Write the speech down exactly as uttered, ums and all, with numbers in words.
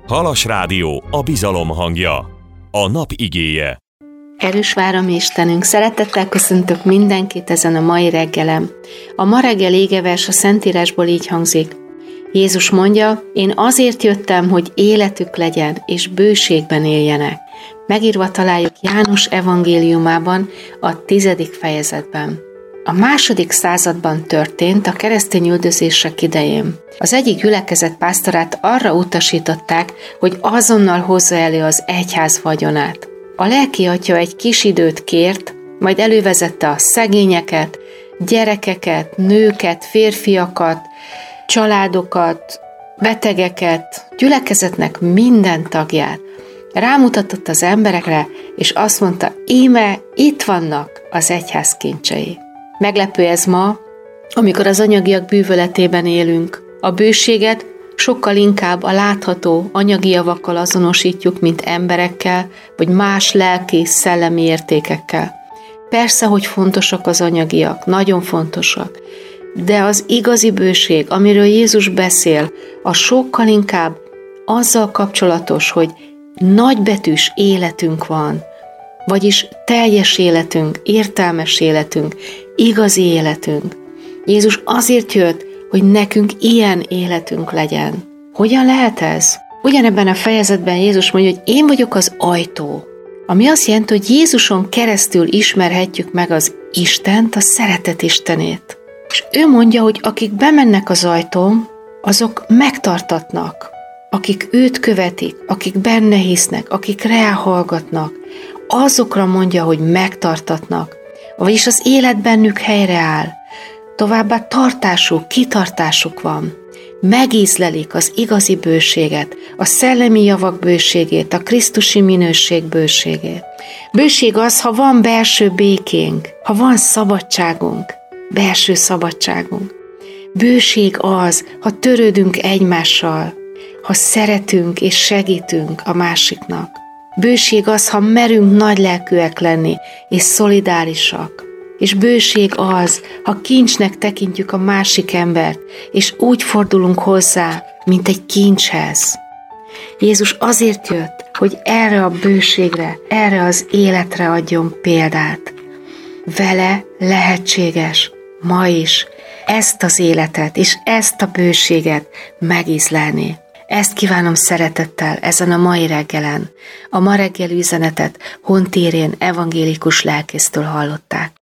Halas Rádió, a bizalom hangja. A nap igéje. Erős várom Istenünk, szeretettel köszöntök mindenkit ezen a mai reggelem. A ma reggel égevers a Szentírásból így hangzik. Jézus mondja, én azért jöttem, hogy életük legyen, és bőségben éljenek. Megírva találjuk János evangéliumában, a tizedik fejezetben. A második században történt a keresztény üldözések idején. Az egyik gyülekezet pásztorát arra utasították, hogy azonnal hozza elő az egyház vagyonát. A lelki atya egy kis időt kért, majd elővezette a szegényeket, gyerekeket, nőket, férfiakat, családokat, betegeket, gyülekezetnek minden tagját. Rámutatott az emberekre, és azt mondta, íme itt vannak az egyház kincsei. Meglepő ez ma, amikor az anyagiak bűvöletében élünk. A bőséget sokkal inkább a látható anyagi javakkal azonosítjuk, mint emberekkel, vagy más lelki, szellemi értékekkel. Persze, hogy fontosak az anyagiak, nagyon fontosak, de az igazi bőség, amiről Jézus beszél, a sokkal inkább azzal kapcsolatos, hogy nagybetűs életünk van, vagyis teljes életünk, értelmes életünk, igazi életünk. Jézus azért jött, hogy nekünk ilyen életünk legyen. Hogyan lehet ez? Ugyanebben a fejezetben Jézus mondja, hogy én vagyok az ajtó, ami azt jelenti, hogy Jézuson keresztül ismerhetjük meg az Istent, a szeretet Istenét. És ő mondja, hogy akik bemennek az ajtón, azok megtartatnak. Akik őt követik, akik benne hisznek, akik ráhallgatnak, azokra mondja, hogy megtartatnak, vagyis az élet bennük helyreáll. Továbbá tartásuk, kitartásuk van. Megízlelik az igazi bőséget, a szellemi javak bőségét, a krisztusi minőség bőségét. Bőség az, ha van belső békénk, ha van szabadságunk, belső szabadságunk. Bőség az, ha törődünk egymással, ha szeretünk és segítünk a másiknak. Bőség az, ha merünk nagylelkűek lenni és szolidárisak. És bőség az, ha kincsnek tekintjük a másik embert, és úgy fordulunk hozzá, mint egy kincshez. Jézus azért jött, hogy erre a bőségre, erre az életre adjon példát. Vele lehetséges ma is ezt az életet és ezt a bőséget megízlelni. Ezt kívánom szeretettel ezen a mai reggelen. A ma reggeli üzenetet Hontérén evangélikus lelkésztől hallották.